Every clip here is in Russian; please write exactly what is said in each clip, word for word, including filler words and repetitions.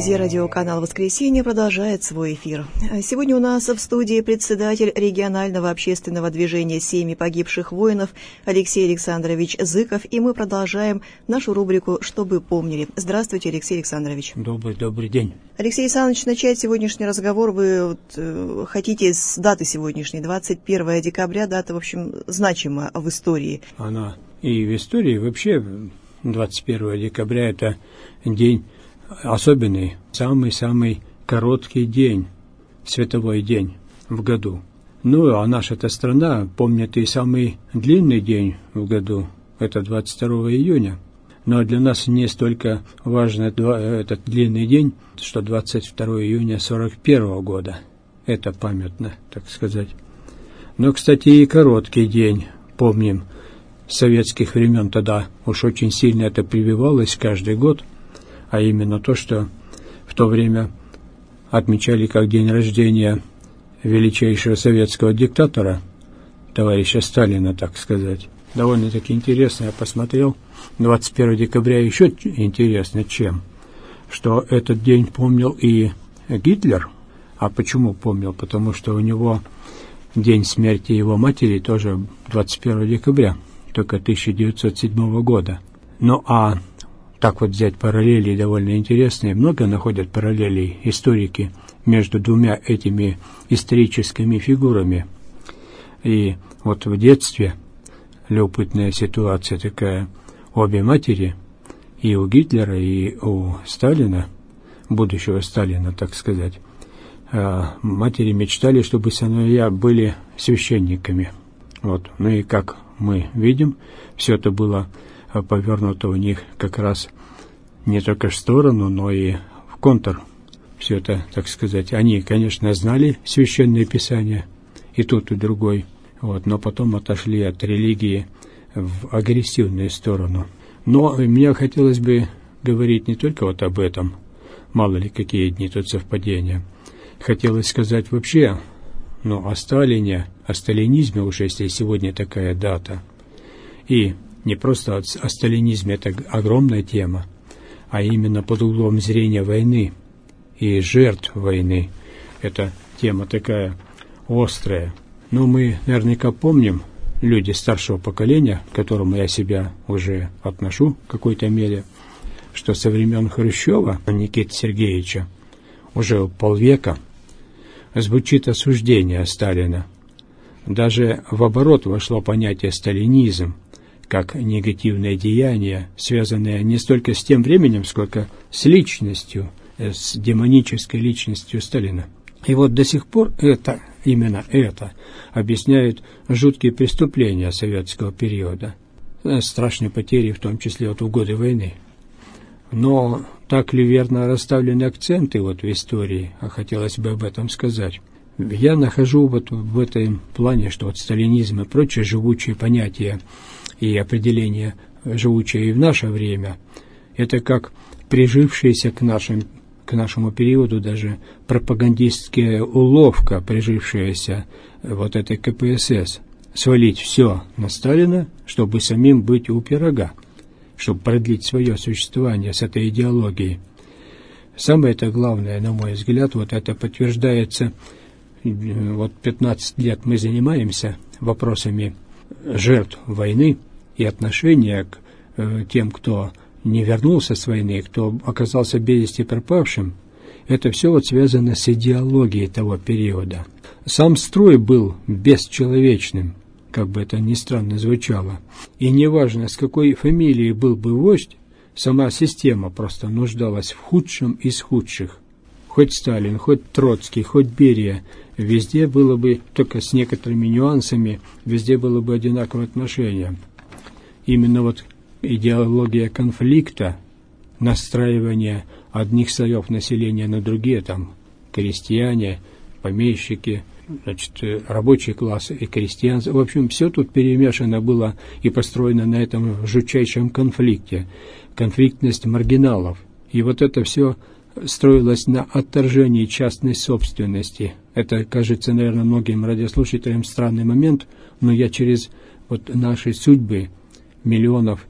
друзья, радиоканал «Воскресенье» продолжает свой эфир. Сегодня у нас в студии председатель регионального общественного движения «Семьи погибших воинов» Алексей Александрович Зыков, и мы продолжаем нашу рубрику «Чтобы помнили». Здравствуйте, Алексей Александрович. Добрый, добрый день. Алексей Александрович, начать сегодняшний разговор вы вот, э, хотите с даты сегодняшней, двадцать первое декабря, дата, в общем, значима в истории. Она и в истории вообще двадцать первое декабря – это день особенный, самый-самый короткий день, световой день в году. Ну, а наша-то страна помнит и самый длинный день в году, это двадцать второго июня. Но для нас не столько важен этот длинный день, что двадцать второго июня сорок первого года. Это памятно, так сказать. Но, кстати, и короткий день, помним, с советских времен тогда уж очень сильно это прививалось каждый год, а именно то, что в то время отмечали как день рождения величайшего советского диктатора, товарища Сталина, так сказать. Довольно-таки интересно, я посмотрел, двадцать первого декабря еще интересно чем, что этот день помнил и Гитлер. А почему помнил? Потому что у него день смерти его матери тоже двадцать первого декабря, только тысяча девятьсот седьмого года. Ну а так вот взять параллели довольно интересные, много находят параллелей историки между двумя этими историческими фигурами. И вот в детстве любопытная ситуация такая, обе матери, и у Гитлера, и у Сталина, будущего Сталина, так сказать, матери мечтали, чтобы сыновья были священниками. Вот. Ну и как мы видим, все это было повернуто у них как раз не только в сторону, но и в контур. Все это, так сказать, они, конечно, знали священное писание, и тот, и другой, вот, но потом отошли от религии в агрессивную сторону. Но мне хотелось бы говорить не только вот об этом, мало ли какие дни тут совпадения. Хотелось сказать вообще, ну, о Сталине, о сталинизме уже, если сегодня такая дата. И не просто о, о сталинизме, это огромная тема, а именно под углом зрения войны и жертв войны. Это тема такая острая. Но мы наверняка помним, люди старшего поколения, к которому я себя уже отношу в какой-то мере, что со времен Хрущева, Никиты Сергеевича, уже полвека звучит осуждение Сталина. Даже в оборот вошло понятие «сталинизм», как негативное деяние, связанное не столько с тем временем, сколько с личностью, с демонической личностью Сталина. И вот до сих пор это, именно это, объясняет жуткие преступления советского периода, страшные потери, в том числе вот в годы войны. Но так ли верно расставлены акценты вот в истории, а хотелось бы об этом сказать. Я нахожу вот в этом плане, что вот сталинизм и прочие живучие понятия и определения, живучие и в наше время, это как прижившаяся к, нашим, к нашему периоду даже пропагандистская уловка, прижившаяся вот этой ка пэ эс эс, свалить все на Сталина, чтобы самим быть у пирога, чтобы продлить свое существование с этой идеологией. Самое это главное, на мой взгляд, вот это подтверждается, вот пятнадцать лет мы занимаемся вопросами жертв войны и отношения к э, тем, кто не вернулся с войны, кто оказался без вести пропавшим. Это все вот связано с идеологией того периода. Сам строй был бесчеловечным, как бы это ни странно звучало. И неважно, с какой фамилией был бы вождь, сама система просто нуждалась в худшем из худших. Хоть Сталин, хоть Троцкий, хоть Берия, везде было бы, только с некоторыми нюансами, везде было бы одинаковое отношение. Именно вот идеология конфликта, настраивание одних слоев населения на другие, там, крестьяне, помещики, значит, рабочий класс и крестьянство. В общем, все тут перемешано было и построено на этом жутчайшем конфликте. Конфликтность маргиналов. И вот это все строилось на отторжении частной собственности. Это кажется, наверное, многим радиослушателям странный момент, но я через вот наши судьбы миллионов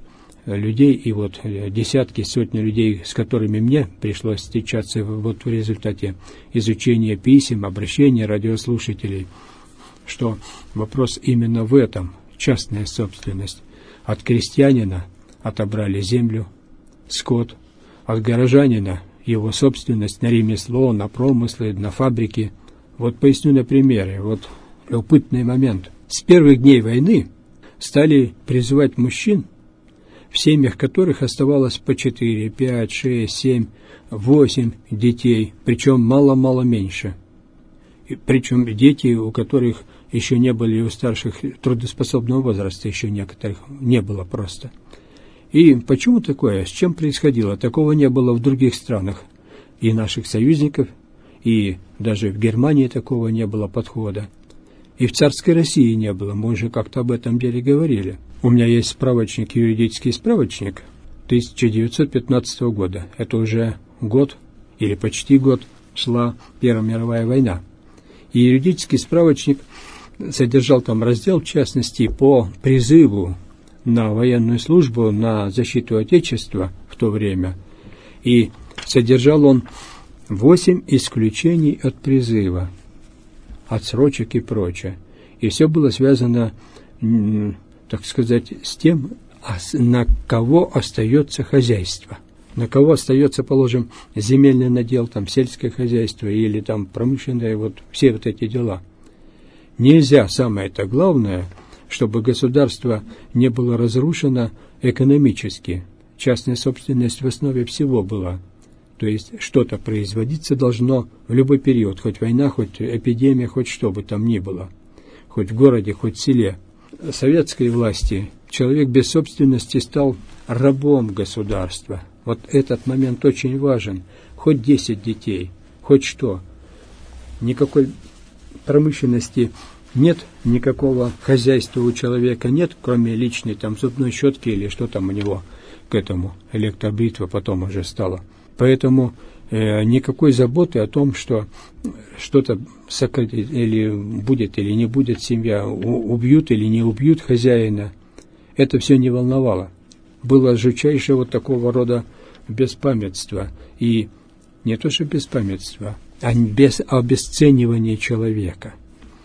людей, и вот десятки, сотни людей, с которыми мне пришлось встречаться вот в результате изучения писем, обращений радиослушателей, что вопрос именно в этом, частная собственность. От крестьянина отобрали землю, скот, от горожанина его собственность на ремесло, на промыслы, на фабрики. Вот поясню на примере, вот любопытный момент. С первых дней войны стали призывать мужчин, в семьях которых оставалось по четыре, пять, шесть, семь, восемь детей, причем мало-мало меньше. И причем дети, у которых еще не были, у старших трудоспособного возраста еще некоторых не было просто. И почему такое? С чем происходило? Такого не было в других странах и наших союзников, и даже в Германии такого не было подхода. И в царской России не было, мы уже как-то об этом деле говорили. У меня есть справочник, юридический справочник тысяча девятьсот пятнадцатого года. Это уже год, или почти год, шла Первая мировая война. И юридический справочник содержал там раздел, в частности, по призыву на военную службу, на защиту Отечества в то время. И содержал он восемь исключений от призыва, отсрочек и прочее. И все было связано, так сказать, с тем, на кого остается хозяйство. На кого остается, положим, земельный надел, там, сельское хозяйство или там промышленное, вот все вот эти дела. Нельзя, самое это главное, чтобы государство не было разрушено экономически. Частная собственность в основе всего была. То есть что-то производиться должно в любой период, хоть война, хоть эпидемия, хоть что бы там ни было, хоть в городе, хоть в селе. Советской власти человек без собственности стал рабом государства. Вот этот момент очень важен. Хоть десять детей, хоть что. Никакой промышленности нет, никакого хозяйства у человека нет, кроме личной там зубной щетки или что там у него к этому, электробритва потом уже стала. Поэтому э, никакой заботы о том, что что-то сократит, или будет, или не будет семья, у, убьют или не убьют хозяина, это все не волновало. Было жутчайшее вот такого рода беспамятство. И не то что беспамятство, а без обесценивания человека.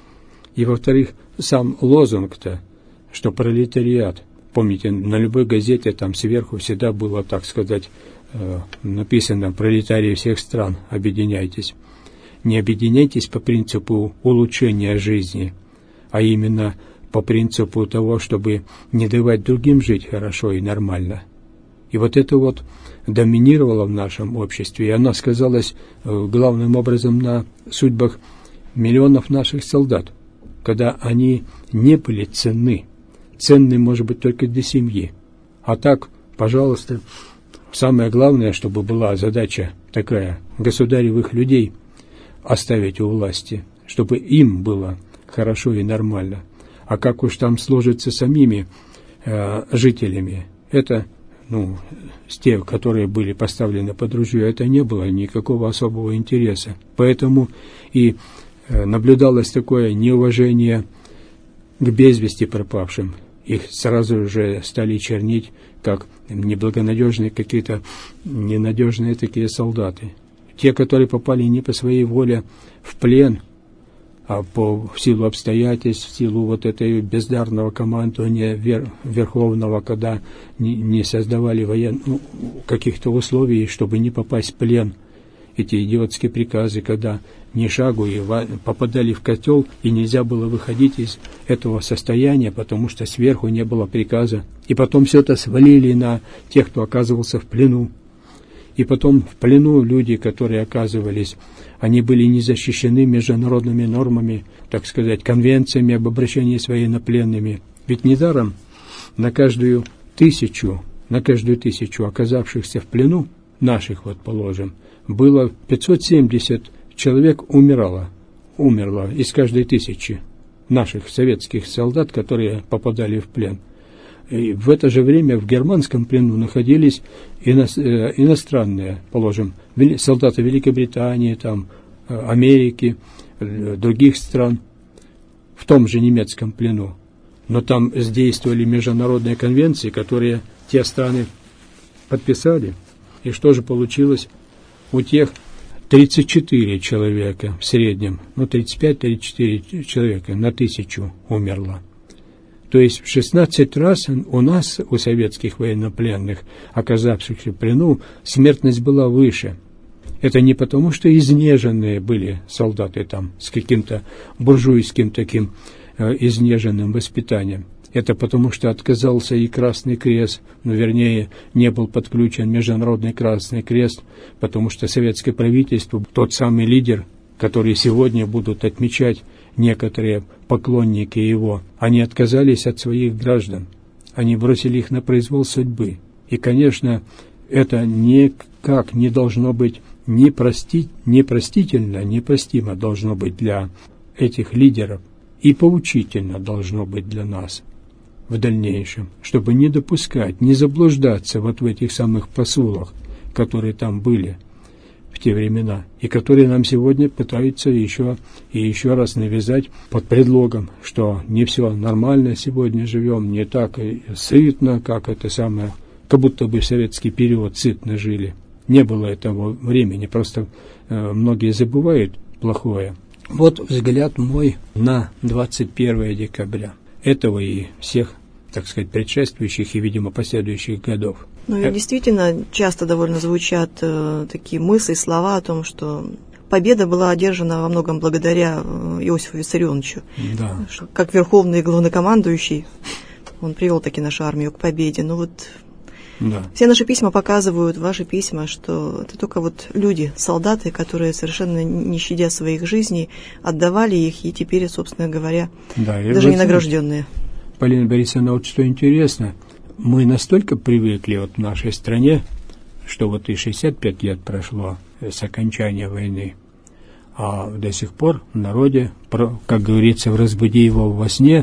И, во-вторых, сам лозунг-то, что пролетариат, помните, на любой газете там сверху всегда было, так сказать, э, написано «Пролетарии всех стран, объединяйтесь». Не объединяйтесь по принципу улучшения жизни, а именно по принципу того, чтобы не давать другим жить хорошо и нормально. И вот это вот доминировало в нашем обществе, и оно сказалось э, главным образом на судьбах миллионов наших солдат, когда они не были ценны. Ценны, может быть, только для семьи. А так, пожалуйста, самое главное, чтобы была задача такая, государевых людей оставить у власти, чтобы им было хорошо и нормально. А как уж там сложится самими э, жителями, это, ну, с тех, которые были поставлены под ружье, это не было никакого особого интереса. Поэтому и наблюдалось такое неуважение к без вести пропавшим. Их сразу же стали чернить как неблагонадежные какие-то, ненадежные такие солдаты. Те, которые попали не по своей воле в плен, а по в силу обстоятельств, в силу вот этой бездарного командования вер, верховного, когда не, не создавали воен, ну, каких-то условий, чтобы не попасть в плен. Эти идиотские приказы, когда ни шагу и попадали в котел, и нельзя было выходить из этого состояния, потому что сверху не было приказа. И потом все это свалили на тех, кто оказывался в плену. И потом в плену люди, которые оказывались, они были не защищены международными нормами, так сказать, конвенциями об обращении с военнопленными. Ведь недаром на каждую тысячу, на каждую тысячу оказавшихся в плену, наших вот положим, было пятьсот семьдесят человек умирало, умерло из каждой тысячи наших советских солдат, которые попадали в плен. И в это же время в германском плену находились ино, э, иностранные, положим, солдаты Великобритании, там, Америки, э, других стран, в том же немецком плену. Но там сдействовали международные конвенции, которые те страны подписали. И что же получилось? У тех тридцать четыре человека в среднем, ну тридцать пять - тридцать четыре человека на тысячу умерло. То есть в шестнадцать раз у нас, у советских военнопленных, оказавшихся в плену, смертность была выше. Это не потому, что изнеженные были солдаты там с каким-то буржуйским таким э, изнеженным воспитанием. Это потому, что отказался и Красный Крест, ну, вернее, не был подключен Международный Красный Крест, потому что советское правительство, тот самый лидер, который сегодня будут отмечать некоторые поклонники его, они отказались от своих граждан, они бросили их на произвол судьбы. И, конечно, это никак не должно быть не простить, непростительно, непростимо должно быть для этих лидеров и поучительно должно быть для нас в дальнейшем, чтобы не допускать, не заблуждаться вот в этих самых посулах, которые там были в те времена, и которые нам сегодня пытаются еще и еще раз навязать под предлогом, что не все нормально сегодня живем, не так и сытно, как это самое, как будто бы в советский период сытно жили. Не было этого времени, просто э, многие забывают плохое. Вот взгляд мой на двадцать первое декабря этого и всех, так сказать, предшествующих и, видимо, последующих годов. Ну и действительно часто довольно звучат э, такие мысли, слова о том, что победа была одержана во многом благодаря э, Иосифу Виссарионовичу. Да. Как верховный главнокомандующий, он привел таки нашу армию к победе. Но вот да. Все наши письма показывают, ваши письма, что это только вот люди, солдаты, которые совершенно не щадя своих жизней, отдавали их, и теперь, собственно говоря, да, даже не награжденные. Полина Борисовна, вот что интересно, мы настолько привыкли вот в нашей стране, что вот и шестьдесят пять лет прошло с окончания войны, а до сих пор в народе, как говорится, разбуди его во сне,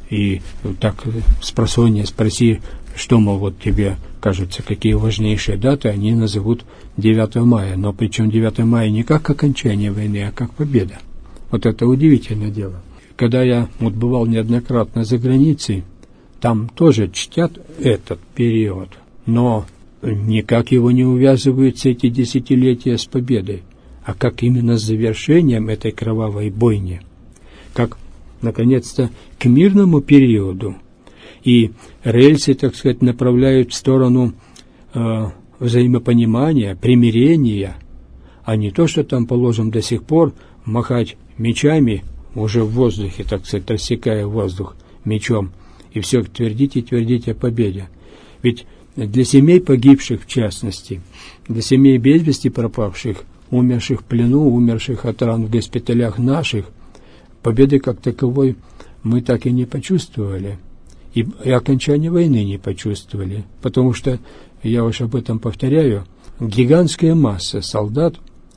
и так спросонья спроси, что, мол, вот тебе кажется, какие важнейшие даты, они назовут девятого мая. Но причем девятого мая не как окончание войны, а как победа. Вот это удивительное дело. Когда я вот бывал неоднократно за границей, там тоже чтят этот период, но никак его не увязывают с эти десятилетия с победой, а как именно с завершением этой кровавой бойни, как, наконец-то, к мирному периоду. И рельсы, так сказать, направляют в сторону э, взаимопонимания, примирения, а не то, что там, положим, до сих пор махать мечами уже в воздухе, так сказать, рассекая воздух мечом, и все твердить и твердить о победе. Ведь для семей погибших, в частности, для семей без вести пропавших, умерших в плену, умерших от ран в госпиталях наших, победы как таковой мы так и не почувствовали. И, и окончание войны не почувствовали, потому что, я уж об этом повторяю, гигантская масса солдат,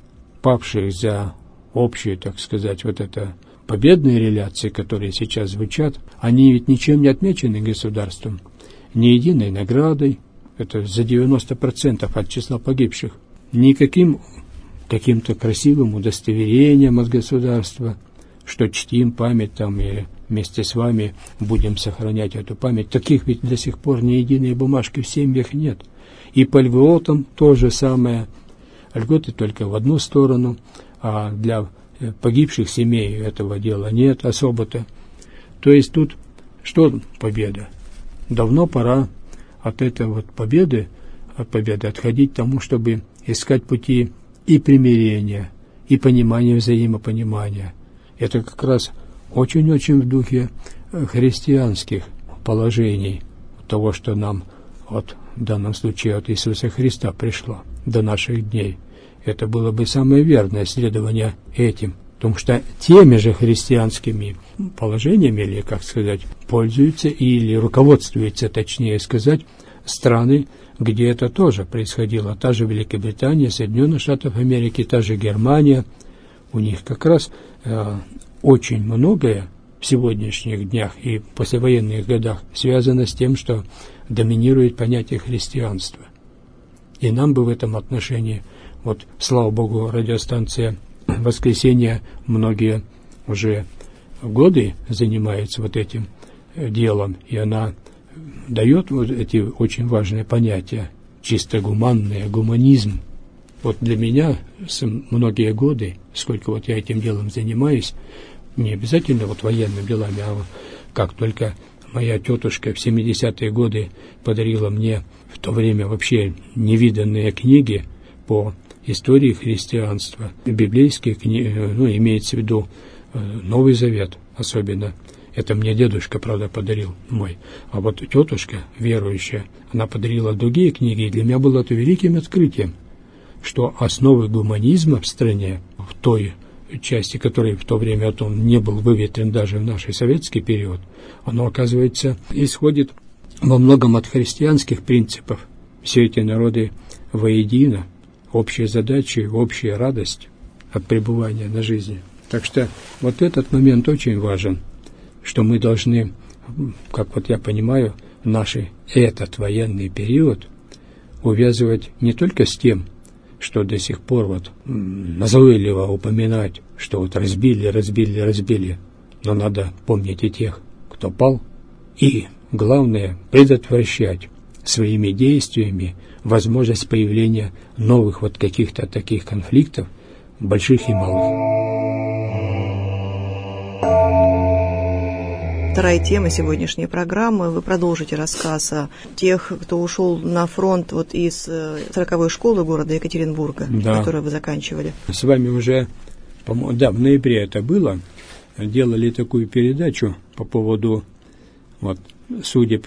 павших за общие, так сказать, вот это победные реляции, которые сейчас звучат, они ведь ничем не отмечены государством, ни единой наградой, это за девяносто процентов от числа погибших, никаким каким-то красивым удостоверением от государства, что чтим память там и вместе с вами будем сохранять эту память. Таких ведь до сих пор ни единой бумажки в семьях нет. И по льготам то же самое. Льготы только в одну сторону, а для погибших семей этого дела нет особо-то. То есть тут что победа? Давно пора от этой вот победы, от победы отходить к тому, чтобы искать пути и примирения, и понимания, взаимопонимания. Это как раз очень-очень в духе христианских положений, того, что нам от, в данном случае от Иисуса Христа пришло до наших дней. Это было бы самое верное следование этим, потому что теми же христианскими положениями, или, как сказать, пользуются или руководствуются, точнее сказать, страны, где это тоже происходило. Та же Великобритания, Соединенные Штаты Америки, та же Германия. У них как раз э, очень многое в сегодняшних днях и послевоенных годах связано с тем, что доминирует понятие христианства. И нам бы в этом отношении, вот, слава Богу, радиостанция «Воскресенье» многие уже годы занимается вот этим делом, и она дает вот эти очень важные понятия, чисто гуманное, гуманизм. Вот для меня с многие годы, сколько вот я этим делом занимаюсь, не обязательно вот военными делами, а как только моя тетушка в семидесятые годы подарила мне в то время вообще невиданные книги по истории христианства, библейские книги, ну, имеется в виду Новый Завет особенно. Это мне дедушка, правда, подарил мой. А вот тетушка, верующая, она подарила другие книги, и для меня было это великим открытием, что основы гуманизма в стране, в той части, которой в то время он не был выветрен даже в наш советский период, оно, оказывается, исходит во многом от христианских принципов. Все эти народы воедино, общие задачи, общая радость от пребывания на жизни. Так что вот этот момент очень важен, что мы должны, как вот я понимаю, наш этот военный период увязывать не только с тем, что до сих пор вот назойливо упоминать, что вот разбили, разбили, разбили, но надо помнить и тех, кто пал, и, главное, предотвращать своими действиями возможность появления новых вот каких-то таких конфликтов, больших и малых. Вторая тема сегодняшней программы. Вы продолжите рассказ о тех, кто ушел на фронт вот из сороковой школы города Екатеринбурга, да, которую вы заканчивали. С вами уже, по-моему, да, в ноябре это было, делали такую передачу по поводу вот, судеб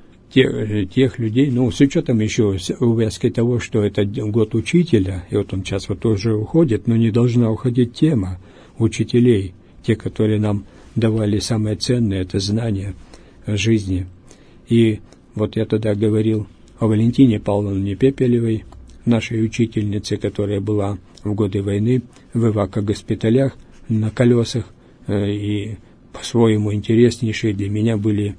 тех, тех людей, ну, с учетом еще увязки того, что это год учителя, и вот он сейчас вот тоже уходит, но не должна уходить тема учителей, те, которые нам давали самое ценное, это знание жизни. И вот я тогда говорил о Валентине Павловне Пепелевой, нашей учительнице, которая была в годы войны в эвако-госпиталях на колесах, и по-своему интереснейшие для меня были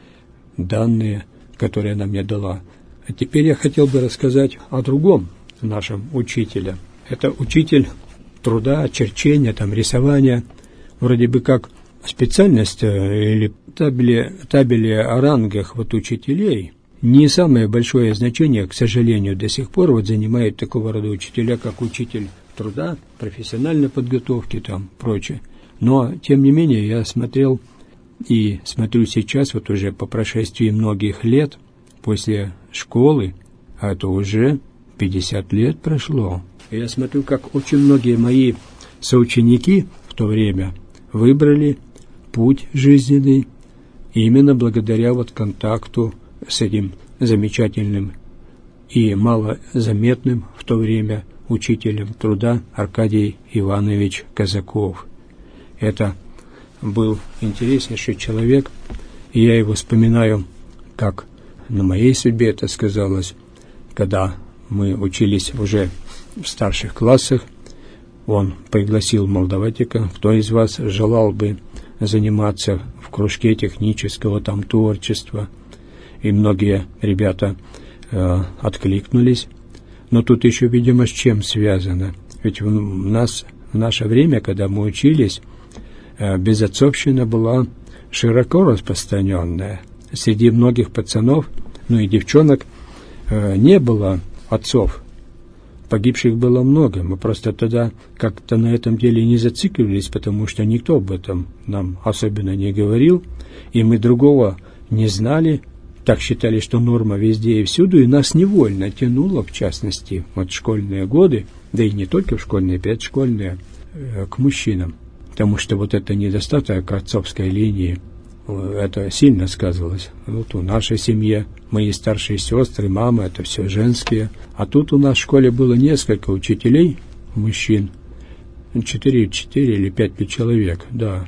данные, которые она мне дала. А теперь я хотел бы рассказать о другом нашем учителе. Это учитель труда, черчения, там, рисования, вроде бы как специальность или табели, табели о рангах вот учителей не самое большое значение, к сожалению, до сих пор вот занимают такого рода учителя, как учитель труда, профессиональной подготовки, там, прочее. Но, тем не менее, я смотрел и смотрю сейчас, вот уже по прошествии многих лет после школы, а это уже пятьдесят лет прошло, и я смотрю, как очень многие мои соученики в то время выбрали путь жизненный именно благодаря вот контакту с этим замечательным и малозаметным в то время учителем труда Аркадий Иванович Казаков. Это был интереснейший человек, и я его вспоминаю, как на моей судьбе это сказалось, когда мы учились уже в старших классах. Он пригласил молдаватика, кто из вас желал бы заниматься в кружке технического там творчества, и многие ребята э, откликнулись. Но тут еще, видимо, с чем связано. Ведь у нас в наше время, когда мы учились, э, безотцовщина была широко распространенная. Среди многих пацанов, ну и девчонок, э, не было отцов. Погибших было много, мы просто тогда как-то на этом деле не зацикливались, потому что никто об этом нам особенно не говорил, и мы другого не знали, так считали, что норма везде и всюду, и нас невольно тянуло, в частности, вот школьные годы, да и не только в школьные, опять школьные, к мужчинам, потому что вот это недостаток отцовской линии, это сильно сказывалось. Вот у нашей семьи, мои старшие сестры, мама, это все женские. А тут у нас в школе было несколько учителей, мужчин, четыре, четыре или пять человек, да.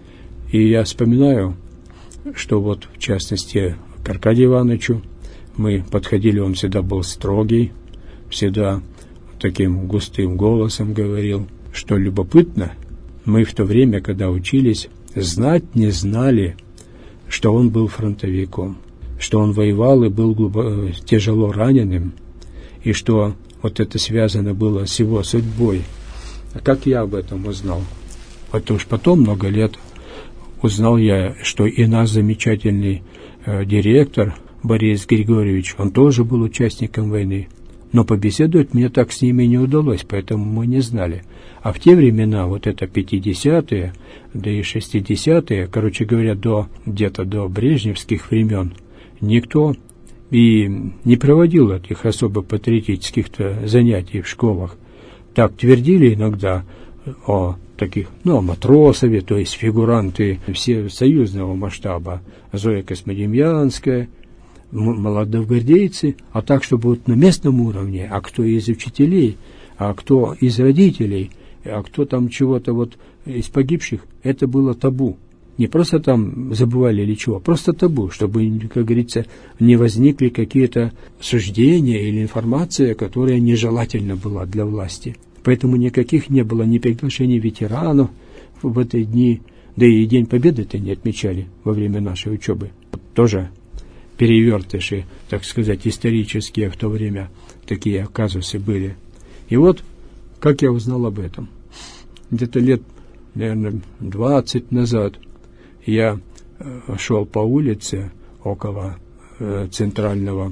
И я вспоминаю, что вот, в частности, к Аркадию Ивановичу мы подходили, он всегда был строгий, всегда таким густым голосом говорил, что любопытно, мы в то время, когда учились, знать не знали, что он был фронтовиком, что он воевал и был глубоко, тяжело раненым, и что вот это связано было с его судьбой. А как я об этом узнал? Вот уж потом, много лет узнал я, что и наш замечательный э, директор Борис Григорьевич, он тоже был участником войны. Но побеседовать мне так с ними не удалось, поэтому мы не знали. А в те времена, вот это пятидесятые, да и шестидесятые, короче говоря, до, где-то до брежневских времен, никто и не проводил этих особо патриотических занятий в школах. Так твердили иногда о таких, ну, о Матросове, то есть фигуранты все союзного масштаба, Зоя Космодемьянская, молодогвардейцы, а так, чтобы вот на местном уровне, а кто из учителей, а кто из родителей, а кто там чего-то вот из погибших, это было табу. Не просто там забывали или чего, просто табу, чтобы, как говорится, не возникли какие-то суждения или информация, которая нежелательна была для власти. Поэтому никаких не было ни приглашений ветеранов в эти дни, да и День Победы-то не отмечали во время нашей учебы. Тоже перевертыши, так сказать, исторические в то время такие казусы были. И вот, как я узнал об этом. Где-то лет, наверное, двадцать назад я э, шел по улице около э, центрального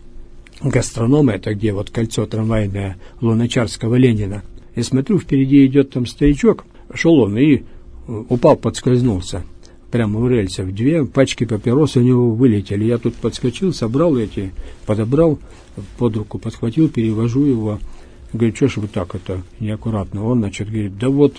гастронома, это где вот кольцо трамвайное Луначарского Ленина. И смотрю, впереди идет там старичок, шел он и упал, подскользнулся. Прямо у рельсов. Две пачки папирос у него вылетели. Я тут подскочил, собрал эти, подобрал, под руку подхватил, перевожу его. Говорю, что ж вы так это неаккуратно? Он, значит, говорит, да вот,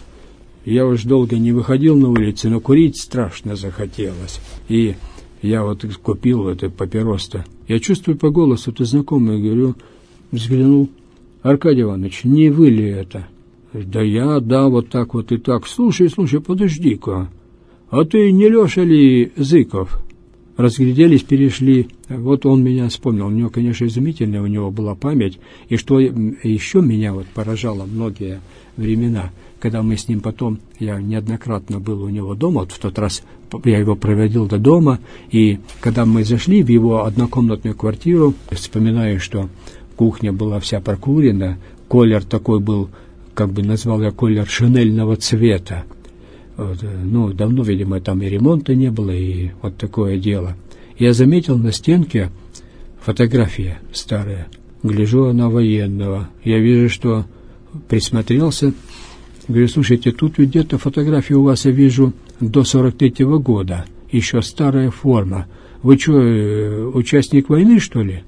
я уж долго не выходил на улицу, но курить страшно захотелось. И я вот купил это папирос-то. Я чувствую по голосу, ты знакомый, говорю, взглянул, Аркадий Иванович, не вы ли это? Да я, да, вот так вот и так. Слушай, слушай, подожди-ка. А ты не Леша ли Зыков? Разгляделись, перешли. Вот он меня вспомнил. У него, конечно, изумительная у него была память. И что еще меня вот поражало многие времена, когда мы с ним потом, я неоднократно был у него дома, вот в тот раз я его проводил до дома, и когда мы зашли в его однокомнатную квартиру, вспоминаю, что кухня была вся прокурена, колер такой был, как бы назвал я колер шинельного цвета. Вот, ну, давно, видимо, там и ремонта не было, и вот такое дело. Я заметил на стенке фотография старая. Гляжу, она военного. Я вижу, что присмотрелся. Говорю, слушайте, тут ведь где-то фотография у вас, я вижу, до сорок третьего года. Еще старая форма. Вы что, участник войны, что ли?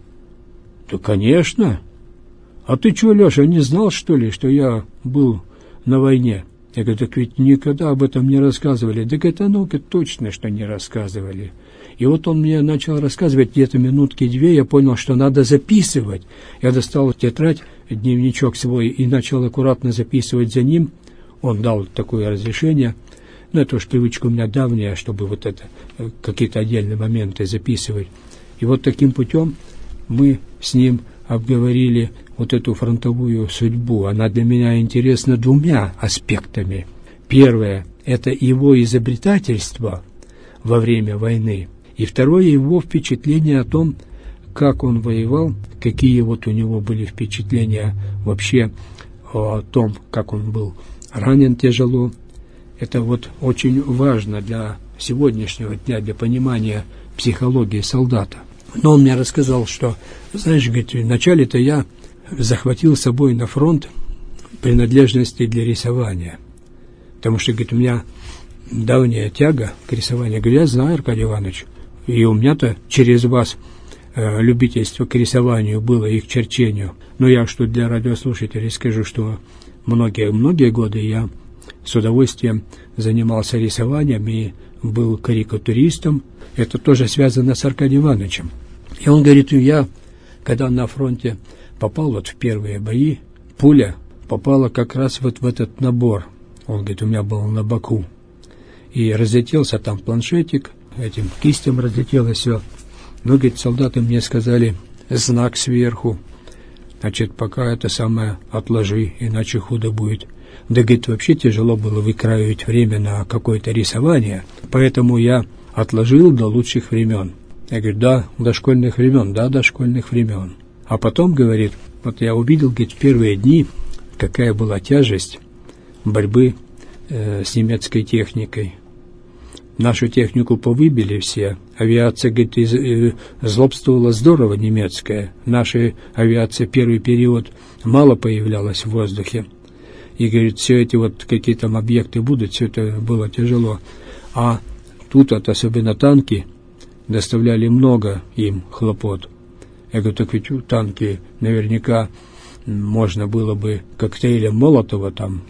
Да, конечно. А ты что, Леша, не знал, что ли, что я был на войне? Я говорю, так ведь никогда об этом не рассказывали. Так это, ну-ка, точно, что не рассказывали. И вот он мне начал рассказывать где-то минутки две, я понял, что надо записывать. Я достал тетрадь, дневничок свой, и начал аккуратно записывать за ним. Он дал такое разрешение. Ну, это уж привычка у меня давняя, чтобы вот это, какие-то отдельные моменты записывать. И вот таким путем мы с ним обговорили вот эту фронтовую судьбу. Она для меня интересна двумя аспектами. Первое – это его изобретательство во время войны. И второе – его впечатление о том, как он воевал, какие вот у него были впечатления вообще о том, как он был ранен тяжело. Это вот очень важно для сегодняшнего дня, для понимания психологии солдата. Но он мне рассказал, что, знаешь, говорит, вначале-то я захватил с собой на фронт принадлежности для рисования. Потому что, говорит, у меня давняя тяга к рисованию. Говорю, я знаю, Аркадий Иванович, и у меня-то через вас э, любительство к рисованию было и к черчению. Но я что для радиослушателей скажу, что многие-многие годы я с удовольствием занимался рисованием и был карикатуристом. Это тоже связано с Аркадием Ивановичем. И он говорит, я, когда на фронте попал вот в первые бои, пуля попала как раз вот в этот набор. Он говорит, у меня был на боку. И разлетелся там планшетик, этим кистям разлетелось все. Ну, говорит, солдаты мне сказали, знак сверху. Значит, пока это самое отложи, иначе худо будет. Да, говорит, вообще тяжело было выкраивать время на какое-то рисование, поэтому я отложил до лучших времен. Я говорю, да, до школьных времен, да, до школьных времен. А потом, говорит, вот я увидел, говорит, в первые дни, какая была тяжесть борьбы э, с немецкой техникой. нашу технику повыбили все. Авиация, говорит, из, э, злобствовала здорово немецкая. Наша авиация первый период мало появлялась в воздухе. И, говорит, все эти вот какие там объекты будут, все это было тяжело. А тут вот особенно танки доставляли много им хлопот. Я говорю, так ведь танки наверняка можно было бы коктейлем Молотова там,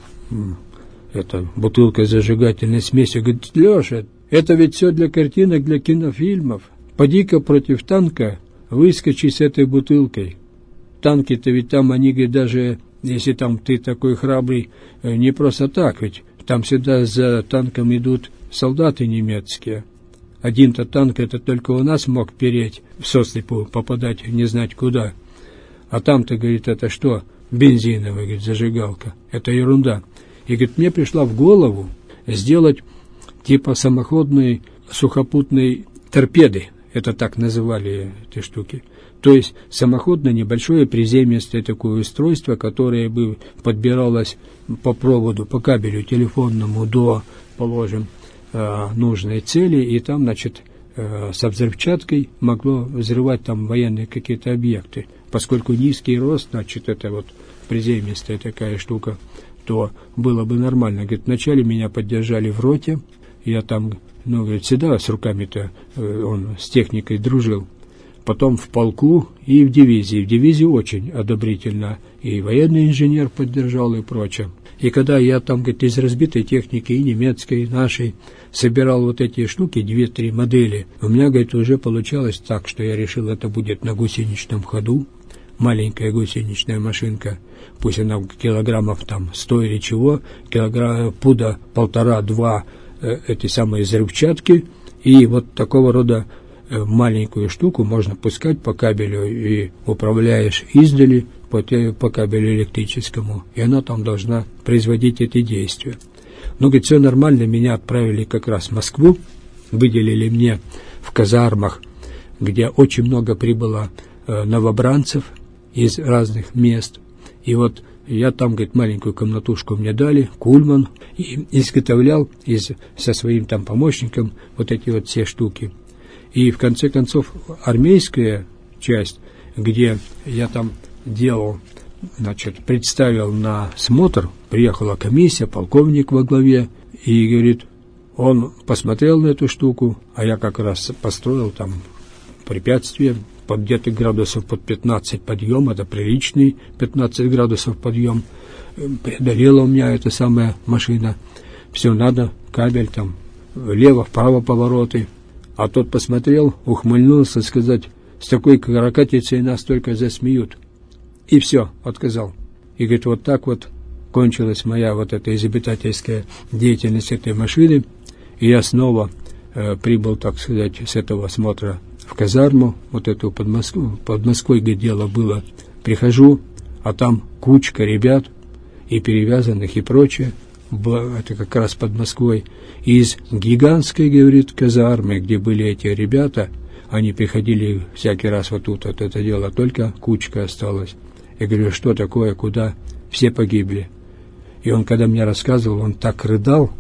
это, бутылкой зажигательной смеси. Говорит, Леша, это ведь все для картинок, для кинофильмов. Поди-ка против танка выскочи с этой бутылкой. Танки-то ведь там, они, говорит, даже если там ты такой храбрый, не просто так, ведь там всегда за танком идут солдаты немецкие. Один-то танк, это только у нас мог переть в сослепу, попадать не знать куда. А там-то, говорит, это что? Бензиновая, говорит, зажигалка. Это ерунда. И, говорит, мне пришла в голову сделать типа самоходной сухопутной торпеды. Это так называли эти штуки. То есть самоходное небольшое приземистое такое устройство, которое бы подбиралось по проводу, по кабелю телефонному до, положим, нужной цели, и там, значит, со взрывчаткой могло взрывать там военные какие-то объекты. Поскольку низкий рост, значит, это вот приземистая такая штука, то было бы нормально. Говорит, вначале меня поддержали в роте, я там, ну, говорит, всегда с руками-то он с техникой дружил. Потом в полку и в дивизии. В дивизии очень одобрительно. И военный инженер поддержал и прочее. И когда я там, говорит, из разбитой техники, и немецкой, и нашей, собирал вот эти штуки, две-три модели, у меня, говорит, уже получалось так, что я решил, это будет на гусеничном ходу. Маленькая гусеничная машинка, пусть она килограммов там сто или чего, килограмм, пуда полтора-два э, эти самые взрывчатки, и вот такого рода маленькую штуку можно пускать по кабелю и управляешь издали по, по кабелю электрическому, и она там должна производить эти действия. Ну, говорит, все нормально, меня отправили как раз в Москву, выделили мне в казармах, где очень много прибыло э, новобранцев из разных мест, и вот я там, говорит, маленькую комнатушку мне дали, кульман, и изготовлял из, со своим там помощником вот эти вот все штуки. И в конце концов армейская часть, где я там делал, значит, представил на смотр, приехала комиссия, полковник во главе, и говорит, он посмотрел на эту штуку, а я как раз построил там препятствие, под где-то градусов под пятнадцать подъем, это приличный пятнадцать градусов подъем, преодолела у меня эта самая машина, все надо, кабель там, влево-вправо повороты. А тот посмотрел, ухмыльнулся, сказать, с такой каракатицей нас только засмеют. И все, отказал. И говорит, вот так вот кончилась моя вот эта изобретательская деятельность этой машины. И я снова э, прибыл, так сказать, с этого осмотра в казарму, вот эту под Москвой, под Москвой, где дело было. Прихожу, а там кучка ребят, и перевязанных, и прочее. Это как раз под Москвой, из гигантской, говорит, казармы, где были эти ребята, они приходили всякий раз вот тут, вот это дело, только кучка осталась. Я говорю, что такое, куда? Все погибли. И он, когда мне рассказывал, он так рыдал,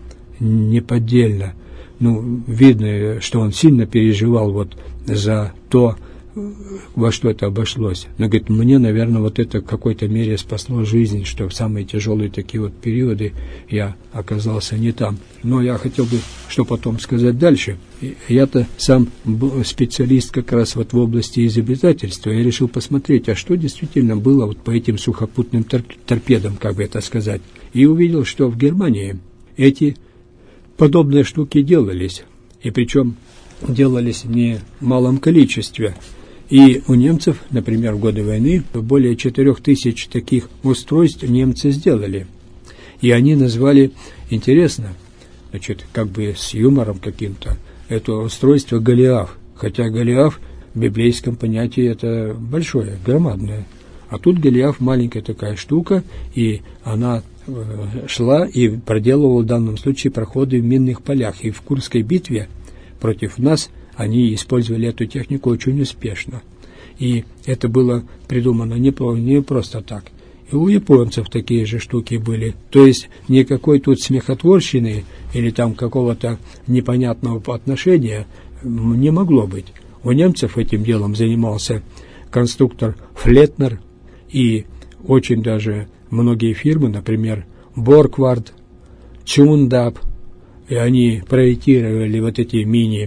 неподдельно. Ну, видно, что он сильно переживал вот за то, во что это обошлось. Но, говорит, мне, наверное, вот это в какой-то мере спасло жизнь, что в самые тяжелые такие вот периоды я оказался не там. Но я хотел бы, что потом сказать дальше. Я-то сам был специалист как раз вот в области изобретательства. Я решил посмотреть, а что действительно было вот по этим сухопутным тор- торпедам, как бы это сказать. И увидел, что в Германии эти подобные штуки делались. И причем делались в немалом количестве. И у немцев, например, в годы войны, более четырех тысяч таких устройств немцы сделали. И они назвали, интересно, значит, как бы с юмором каким-то, это устройство Голиаф. Хотя Голиаф в библейском понятии это большое, громадное. А тут Голиаф маленькая такая штука, и она э, шла и проделывала в данном случае проходы в минных полях. И в Курской битве против нас они использовали эту технику очень успешно. И это было придумано не, не просто так. И у японцев такие же штуки были. То есть никакой тут смехотворщины или там какого-то непонятного отношения не могло быть. У немцев этим делом занимался конструктор Флетнер, и очень даже многие фирмы, например, Борквард, Чундап, и они проектировали вот эти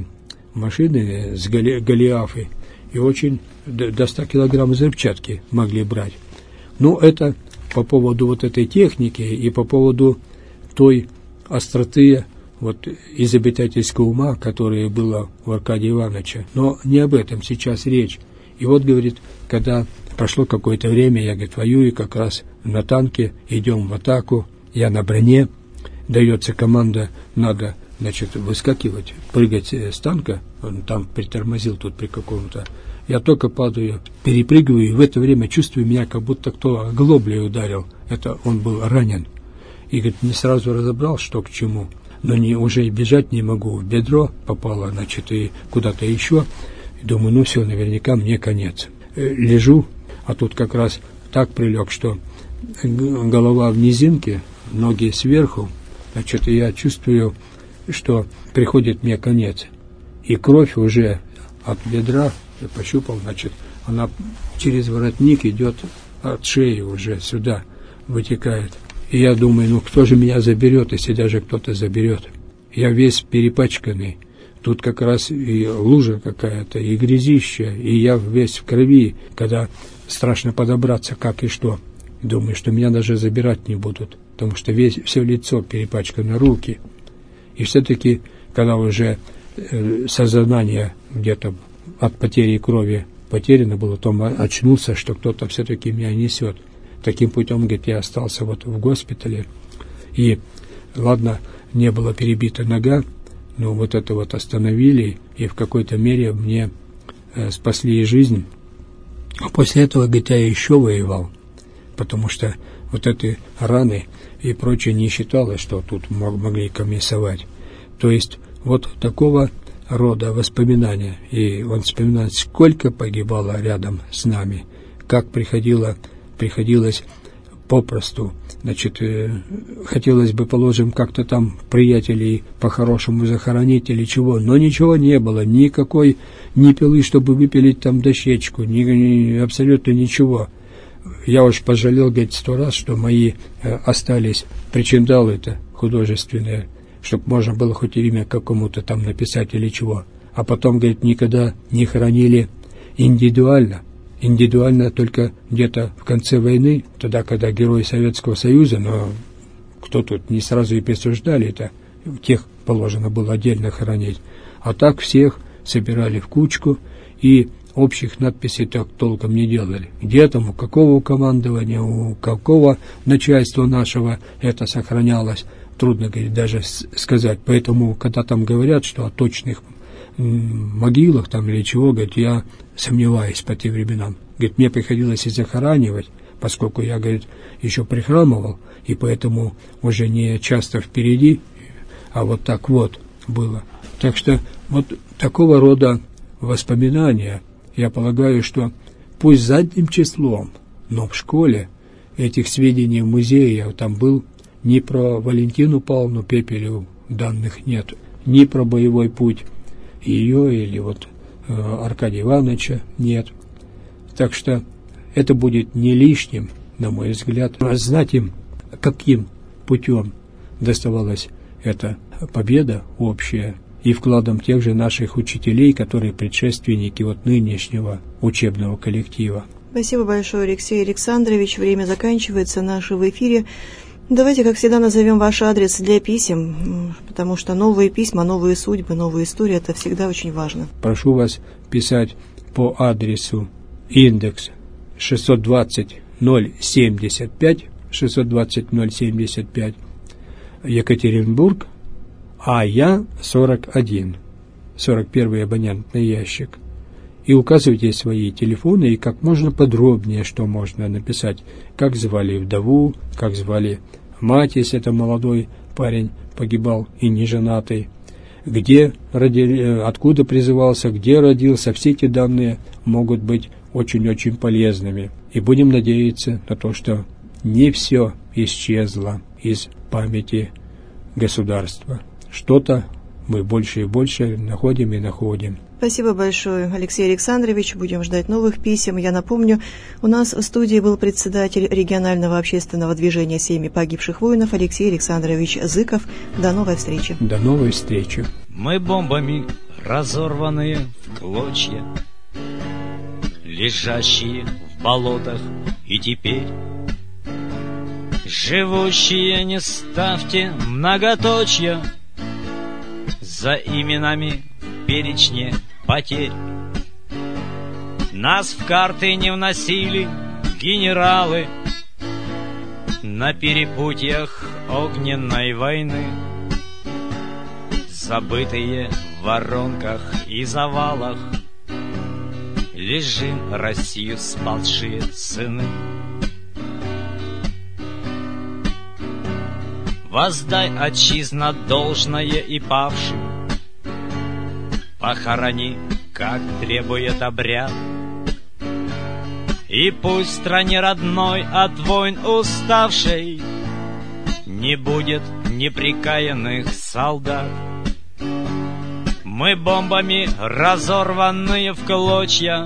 мини-машины с голи- Голиафы, и очень до ста килограмм взрывчатки могли брать. Ну, это по поводу вот этой техники и по поводу той остроты вот изобретательского ума, которая была у Аркадия Ивановича. Но не об этом сейчас речь. И вот, говорит, когда прошло какое-то время, я, говорит, воюю как раз на танке, идем в атаку, я на броне, дается команда, надо, значит, выскакивать, прыгать с танка, он танк притормозил тут при каком-то, я только падаю, перепрыгиваю, и в это время чувствую, меня как будто кто глоблей ударил. Это он был ранен. И, говорит, не сразу разобрал, что к чему. Но не, уже и бежать не могу. В бедро попало, значит, и куда-то еще. И думаю, ну все, наверняка мне конец. Лежу, а тут как раз так прилег, что голова в низинке, ноги сверху. Значит, я чувствую, что приходит мне конец. И кровь уже от бедра, я пощупал, значит, она через воротник идет от шеи уже сюда, вытекает. И я думаю, ну кто же меня заберет, если даже кто-то заберет? Я весь перепачканный. Тут как раз и лужа какая-то, и грязища, и я весь в крови, когда страшно подобраться, как и что. Думаю, что меня даже забирать не будут, потому что весь, все лицо перепачкано, руки. И все-таки, когда уже э, сознание где-то от потери крови потеряно было, то очнулся, что кто-то все-таки меня несет. Таким путем, говорит, я остался вот в госпитале. И, ладно, не была перебита нога, но вот это вот остановили, и в какой-то мере мне э, спасли жизнь. А после этого, говорит, я еще воевал, потому что вот эти раны и прочее не считалось, что тут могли комиссовать. То есть вот такого рода воспоминания. И он вспоминает, сколько погибало рядом с нами, как приходило, приходилось попросту, значит, э, хотелось бы, положим, как-то там приятелей по-хорошему захоронить или чего, но ничего не было, никакой, ни пилы, чтобы выпилить там дощечку, ни, ни, абсолютно ничего. Я уж пожалел, говорит, сто раз, что мои э, остались причиндалы-то художественные, чтобы можно было хоть имя какому-то там написать или чего. А потом, говорит, никогда не хоронили индивидуально. Индивидуально только где-то в конце войны, тогда, когда герои Советского Союза, но кто тут не сразу и присуждали это, тех положено было отдельно хоронить. А так всех собирали в кучку и общих надписей так толком не делали. Где там, у какого командования, у какого начальства нашего это сохранялось, трудно, говорит, даже сказать. Поэтому, когда там говорят, что о точных могилах там или чего, говорит, я сомневаюсь по тем временам. Говорит, мне приходилось и захоранивать, поскольку я, говорит, еще прихрамывал, и поэтому уже не часто впереди, а вот так вот было. Так что вот такого рода воспоминания, я полагаю, что пусть задним числом, но в школе этих сведений в музее я там был, ни про Валентину Павловну Пепелеву данных нет, ни про боевой путь ее или вот э, Аркадия Ивановича нет. Так что это будет не лишним, на мой взгляд, знать им, каким путем доставалась эта победа общая, и вкладом тех же наших учителей, которые предшественники вот нынешнего учебного коллектива. Спасибо большое, Алексей Александрович. Время заканчивается наше в эфире. Давайте, как всегда, назовем ваш адрес для писем, потому что новые письма, новые судьбы, новые истории – это всегда очень важно. Прошу вас писать по адресу индекс шестьсот двадцать ноль семьдесят пять, шестьсот двадцать ноль семьдесят пять, Екатеринбург, а я сорок один, сорок первый абонентный ящик. И указывайте свои телефоны, и как можно подробнее, что можно написать, как звали вдову, как звали мать, если это молодой парень погибал и не женатый, где родили, откуда призывался, где родился. Все эти данные могут быть очень-очень полезными. И будем надеяться на то, что не все исчезло из памяти государства. Что-то мы больше и больше находим и находим. Спасибо большое, Алексей Александрович. Будем ждать новых писем. Я напомню, у нас в студии был председатель регионального общественного движения «Семьи погибших воинов» Алексей Александрович Зыков. До новой встречи. До новой встречи. Мы бомбами разорванные в клочья, лежащие в болотах, и теперь живущие не ставьте многоточья за именами в перечне потерь. Нас в карты не вносили генералы на перепутьях огненной войны, забытые в воронках и завалах лежим Россию спасшие сыны. Воздай, отчизна, должное и павшим, похорони, как требует обряд, и пусть в стране родной от войн уставшей не будет неприкаянных солдат. Мы бомбами разорванные в клочья,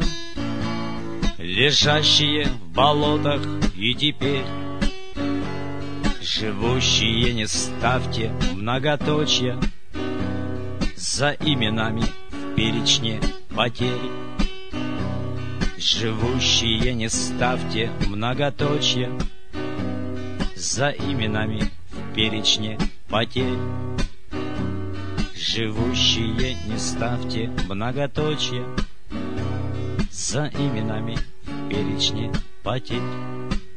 лежащие в болотах, и теперь живущие не ставьте многоточья за именами в перечне потерь. Живущие не ставьте многоточья за именами в перечне потерь. Живущие не ставьте многоточья за именами в перечне потерь.